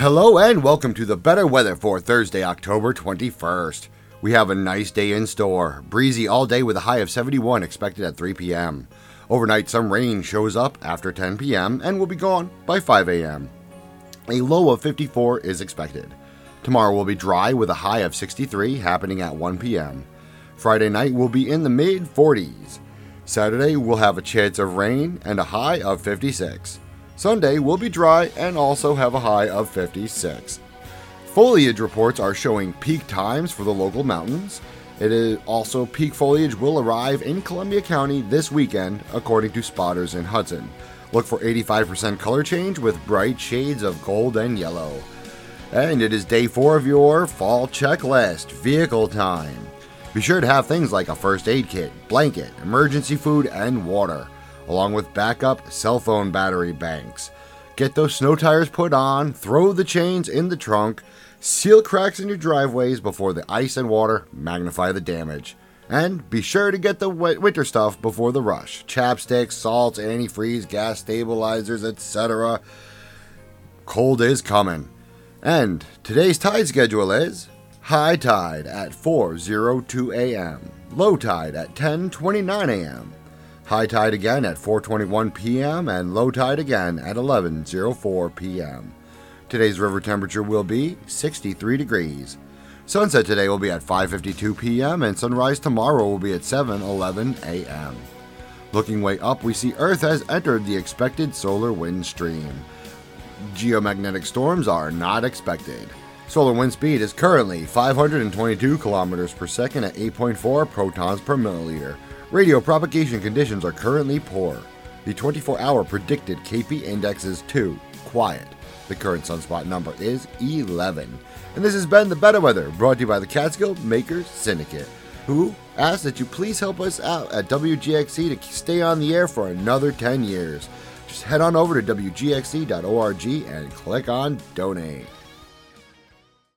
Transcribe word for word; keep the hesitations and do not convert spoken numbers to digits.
Hello and welcome to the better weather for Thursday, October twenty-first. We have a nice day in store. Breezy all day with a high of seventy-one expected at three p.m. Overnight, some rain shows up after ten p.m. and will be gone by five a.m. A low of fifty-four is expected. Tomorrow will be dry with a high of sixty-three happening at one p.m. Friday night will be in the mid forties. Saturday will have a chance of rain and a high of fifty-six. Sunday will be dry and also have a high of fifty-six. Foliage reports are showing peak times for the local mountains. It is also peak foliage will arrive in Columbia County this weekend, according to spotters in Hudson. Look for eighty-five percent color change with bright shades of gold and yellow. And it is day four of your fall checklist, vehicle time. Be sure to have things like a first aid kit, blanket, emergency food, and water, along with backup cell phone battery banks. Get those snow tires put on, throw the chains in the trunk, seal cracks in your driveways before the ice and water magnify the damage. And be sure to get the winter stuff before the rush. Chapsticks, salts, antifreeze, gas stabilizers, et cetera. Cold is coming. And today's tide schedule is high tide at four oh two a.m., low tide at ten twenty-nine a.m., high tide again at four twenty-one p.m. and low tide again at eleven oh four p.m. Today's river temperature will be sixty-three degrees. Sunset today will be at five fifty-two p.m. and sunrise tomorrow will be at seven eleven a.m. Looking way up, we see Earth has entered the expected solar wind stream. Geomagnetic storms are not expected. Solar wind speed is currently five hundred twenty-two kilometers per second at eight point four protons per milliliter. Radio propagation conditions are currently poor. The twenty-four hour predicted K P index is two, quiet. The current sunspot number is eleven. And this has been the Better Weather, brought to you by the Catskill Makers Syndicate, who ask that you please help us out at W G X C to stay on the air for another ten years. Just head on over to W G X C dot org and click on Donate.